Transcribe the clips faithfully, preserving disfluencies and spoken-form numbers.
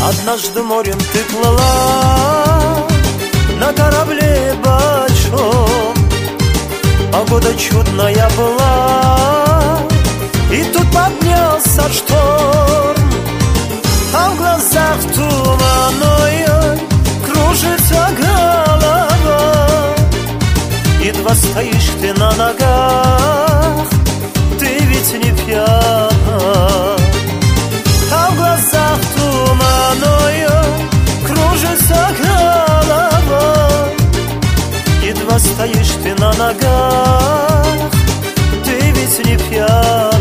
Однажды морем ты плыла на корабле большом, погода чудная была, и тут поднялся шторм, а в глазах туманой кружится голова. Едва стоишь ты на ногах, ты ведь не пьяна, а в глазах туманой кружится голова. Едва стоишь ты на ногах, ты ведь не пьяна.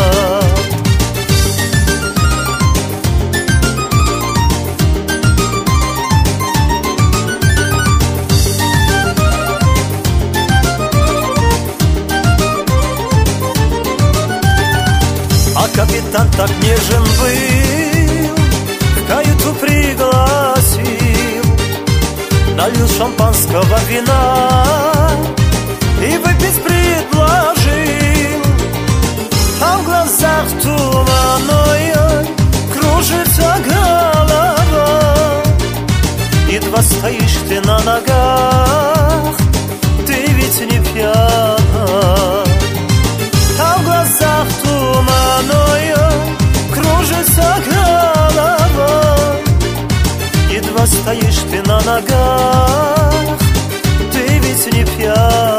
А капитан так нежен был, в каюту пригласил, налил шампанского вина и выпить предложил. А в глазах туманой кружится голова. Едва стоишь ты на ногах, ты ведь не пьяна, а в глазах туманой кружится голова. Едва стоишь ты на ногах, ты ведь не пьяна.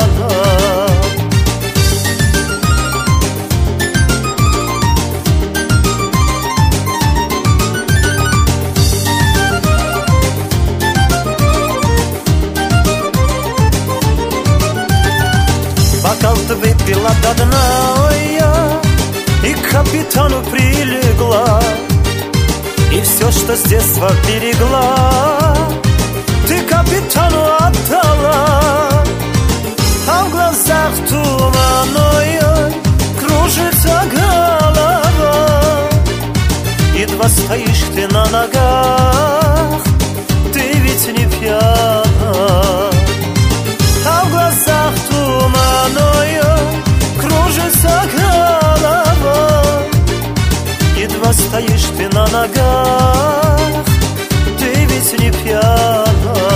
Бокал ты выпила до дна, и к капитану прилегла, и все, что с детства берегла, ты капитану отдала. А в глазах туманой кружится голова. Едва стоишь ты на ногах, ты ведь не пьяна, а в глазах туманой кружится голова. Едва стоишь ты на ногах, ты ведь не пьяна.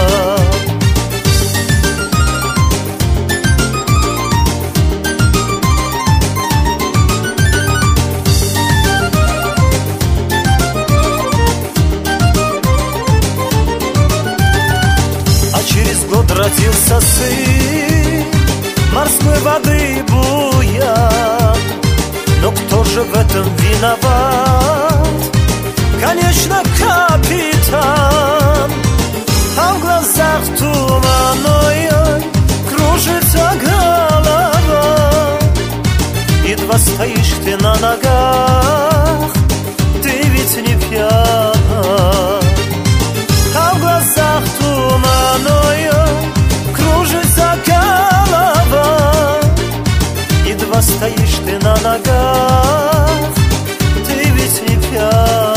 А через год родился сын, морской воды буян. Но кто же в этом виноват? Конечно, капитан. А в глазах туманой кружится голова. Едва стоишь ты на ногах, ты ведь не пьяна, а в глазах туманой кружится голова. Едва стоишь ты на ногах, ты ведь не пьяна.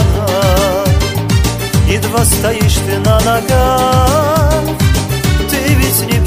Едва стоишь ты на ногах, ты ведь не